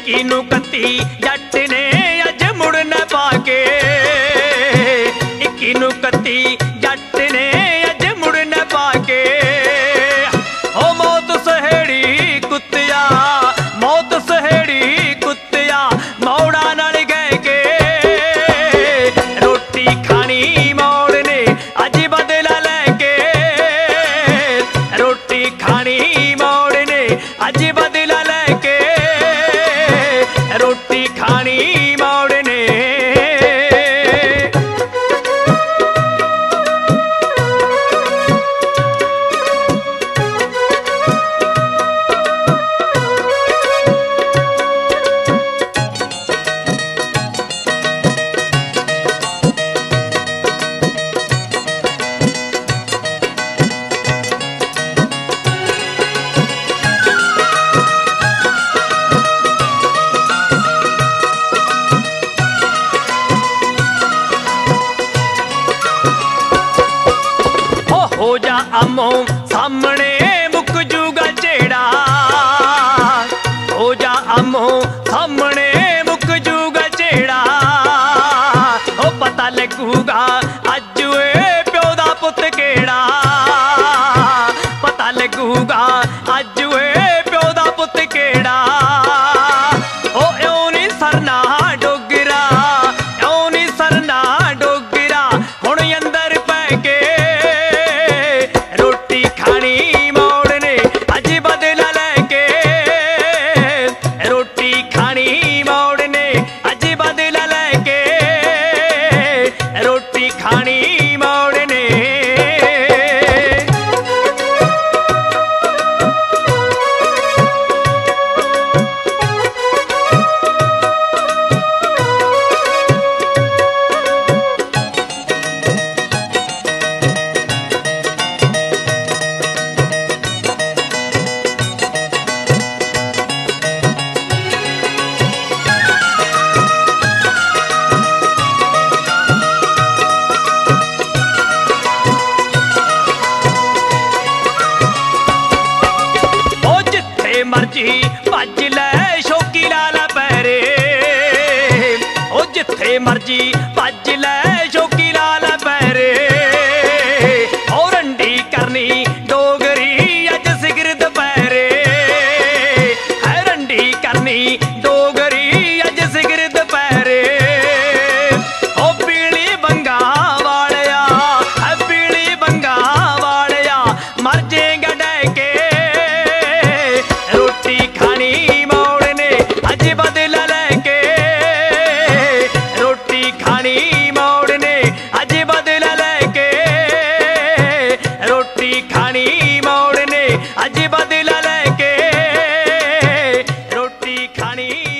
21 ਨੂੰ 31 जट ने अज मुड़ न पाके 21 ਨੂੰ 31 जट ने अज मुड़ न पाके ओ मौत सहेड़ी कुत्तिया मौत सहेड़ी कुत्तिया मौड़ा नाल गए के रोटी खानी मौड़ ने अज बदला लेके रोटी खानी मौड़ ने अज बदला लेके रोटी खानी मौड़ ने हो जा आमो सामने मुक जूगा झेड़ा हो जा आमो सामने मुक जूगा झेड़ा हो पता लगूगा अज ए प्यो दा पुत केड़ा पता लगूगा अज ए प्यो दा पुत केड़ा ओ इउं नी सरना डोगरा इउं नी सरना डोगरा हुण अंदर पै के रोटी खानी मौड़ ने अज बदला लेके रोटी खानी मौड़ ने अज बदला लेके रोटी खानी मौड़ ने मर्जी भज लै शौकी लाल पैरे ओ जिथे मर्जी भज लै शौकी लाल पैरे ओ रंडी करनी डोगरी अज सिगरत पैरे है रंडी करनी डोगरी अज सिगरत पैरे ओ पीली बंगा वालिया है पीली बंगा वालिया मर जेगा डह के रोटी खानी मौड़ ने अज बदला लेके रोटी खानी मौड़ ने अज बदला लेके रोटी खानी मौड़ ने अज बदला लेके रोटी खानी